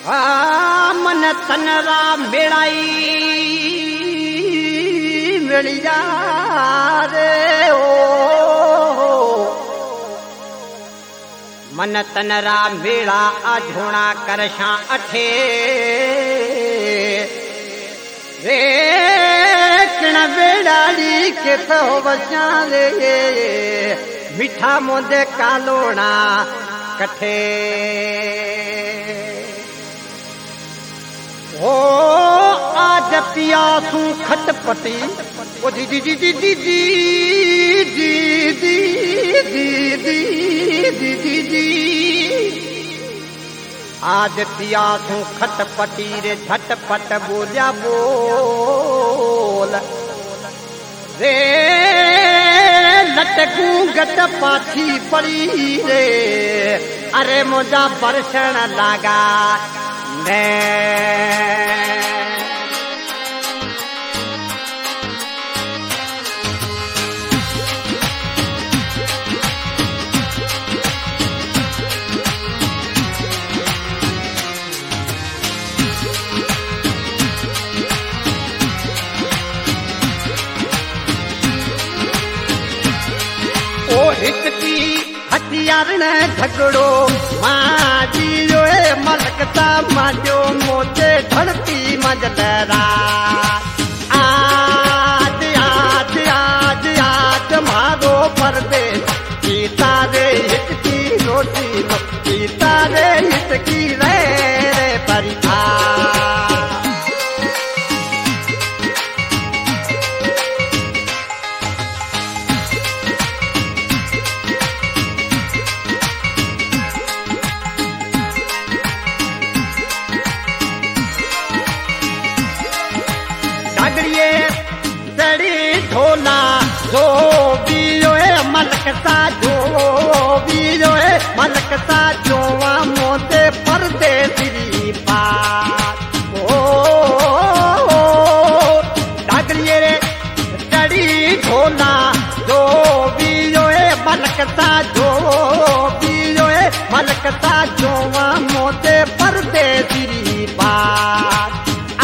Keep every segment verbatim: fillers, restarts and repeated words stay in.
आ मन तनरा मेड़ाई मिलिया रे ओ मन तनरा मेड़ा अझोणा करशा अठे रे किण बेड़ाड़ी के तो बचा रे मीठा मोदे कालोना कठे ओ आज पियासू खटपटी ओ दी दी दी दी दी दी दी दी दी दी दी दी आज पियासू खटपटी रे झटपट बोलिया बोल रे लटकू गट पाछी पड़ी रे अरे मुझा बरसण लगा ओ हिचकी हथियार न झगड़ो माजी जो मलकता माजो मोचे धरती मजलरा आज आज आज आज मारो परदेश सीता रे हिचकी रोटी सीता रे हिचकी रे रे परिता ढोला जो बीरो मलकता जो बीरो मलकता जोवा मोते परदेसी बात ओ डागरिये रे डड़ी ढोला जो बीरो मलकता जो बीरो मलकता जोवा मोते परदेसी बात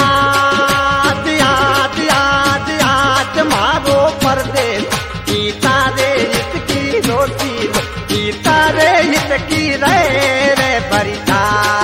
मारो परदेश सीता रे हितकी रोटी सीता रे हितकी रे रे परिता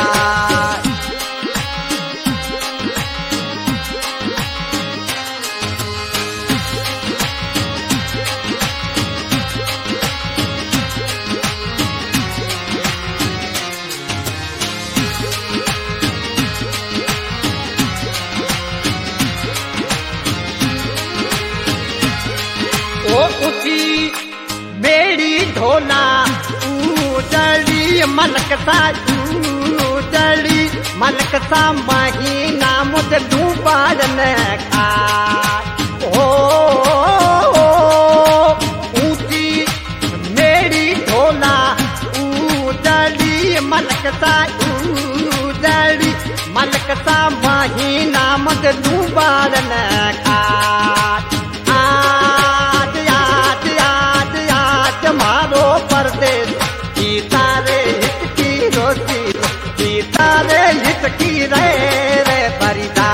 उठी बेड़ी ढोला उजड़ी मलकता उजड़ी मलकता महीना मुझे डूबाड़ न खा ओ ऊंची मेरी ढोला उजड़ी मलकता उजड़ी मलकता महीना मुझे डूबाड़ न खा मारो परदेश सीता रे हितकी रोटी सीता रे हितकी रे रे परिदा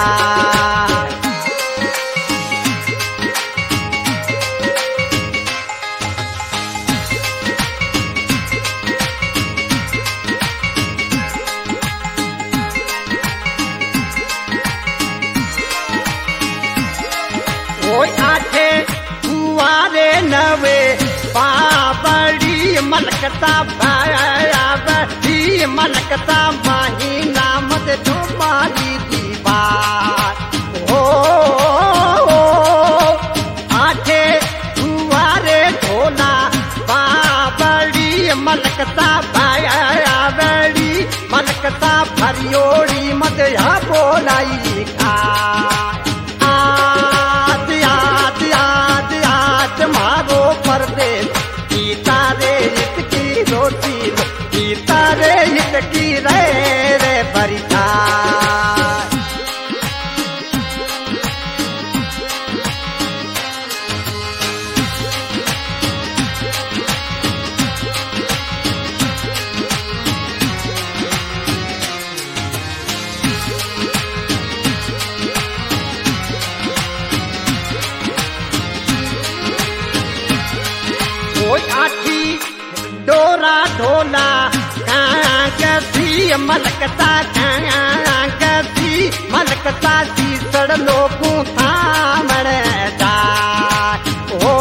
ओ आठे कुआरे नवे बाबड़ी मलकता बाबड़ी मलकता महीना मत तुम्हारी दीवार ओ आठे दुआरे ढोला बाबड़ी मलकता बाबड़ी मलकता भरियोड़ी मत या बोलाई खा आज आज आज आज मारो परदेश सीता रे हितकी रोटी सीता रे हितकी रे रे परिता मलक सा गसी मलक सा सीसड़ लोगों थामण जा ओ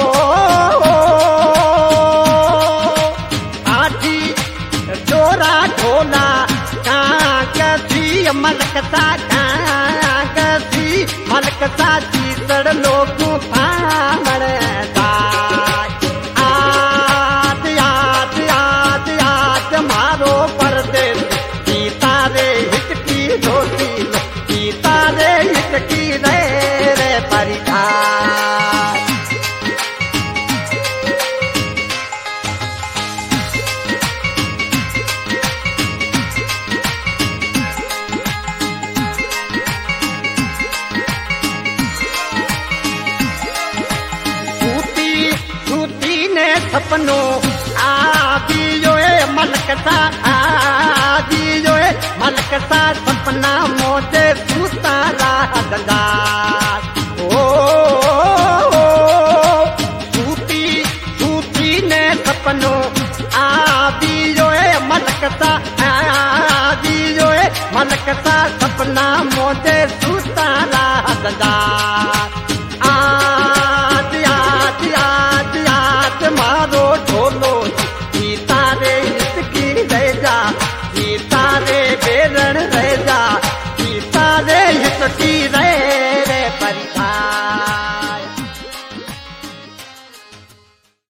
आजी डोरा ढोला गसी मलक सा गसी मलक सा सीसड़ लोगों थामण जा आद याद याद याद मारो परदेस सीता रे हिचकी धोती लो सीता रे हिचकी रे रे परिधार सपनो आदि जो है मलक सा आदि जो है मलक सा सपना मोजे सुतारा हददार ओ सूती सूती ने सपनो आदि जो है मलक सा आदि जो है मलक सा सपना मोजे सुतारा हददार